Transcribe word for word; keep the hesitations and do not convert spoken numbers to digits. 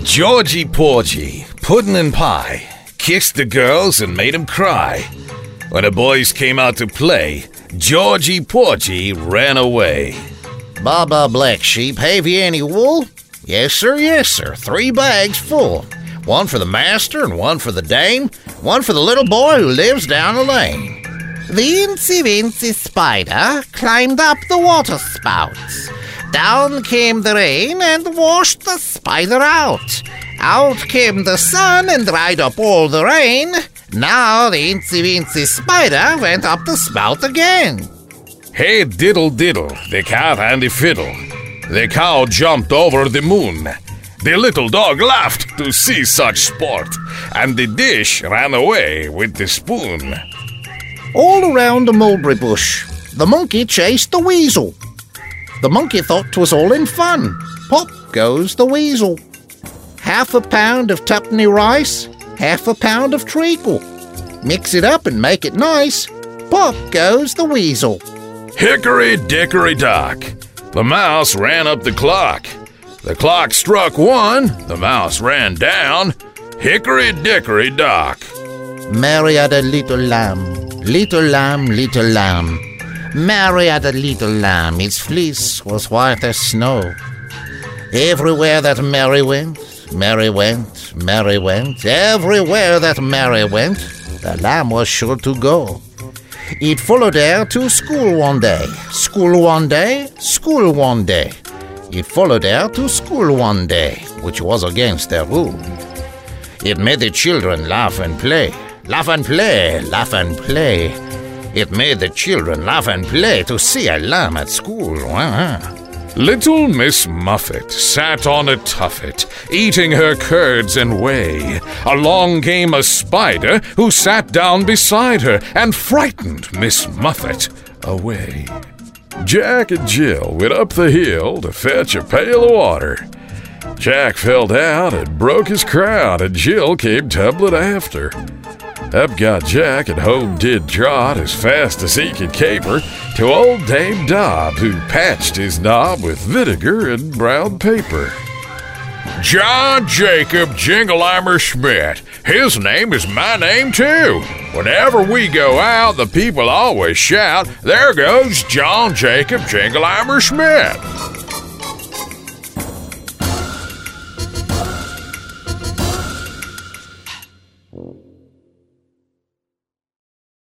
Georgie Porgy, puddin' and pie, kissed the girls and made 'em cry. When the boys came out to play, Georgie Porgy ran away. Baba Black Sheep, have you any wool? Yes, sir, yes, sir. Three bags full. One for the master and one for the dame, one for the little boy who lives down the lane. The Incy Wincy Spider climbed up the water spouts. Down came the rain and washed the spider out. Out came the sun and dried up all the rain. Now the Incy Wincy Spider went up the spout again. Hey diddle diddle, the cat and the fiddle. The cow jumped over the moon. The little dog laughed to see such sport, and the dish ran away with the spoon. All around the mulberry bush, the monkey chased the weasel. The monkey thought 'twas all in fun. Pop goes the weasel. Half a pound of tuppenny rice, half a pound of treacle. Mix it up and make it nice. Pop goes the weasel. Hickory dickory dock, the mouse ran up the clock. The clock struck one, the mouse ran down. Hickory dickory dock. Mary had a little lamb, little lamb, little lamb. Mary had a little lamb, its fleece was white as snow. Everywhere that Mary went, Mary went, Mary went. Everywhere that Mary went, the lamb was sure to go. It followed her to school one day, school one day, school one day. It followed her to school one day, which was against their rule. It made the children laugh and play, laugh and play, laugh and play. It made the children laugh and play to see a lamb at school. Little Miss Muffet sat on a tuffet, eating her curds and whey. Along came a spider who sat down beside her and frightened Miss Muffet away. Jack and Jill went up the hill to fetch a pail of water. Jack fell down and broke his crown, and Jill came tumbling after. Up got Jack and home did trot as fast as he could caper to old Dame Dob, who patched his knob with vinegar and brown paper. John Jacob Jingleheimer Schmidt. His name is my name too. Whenever we go out, the people always shout, "There goes John Jacob Jingleheimer Schmidt."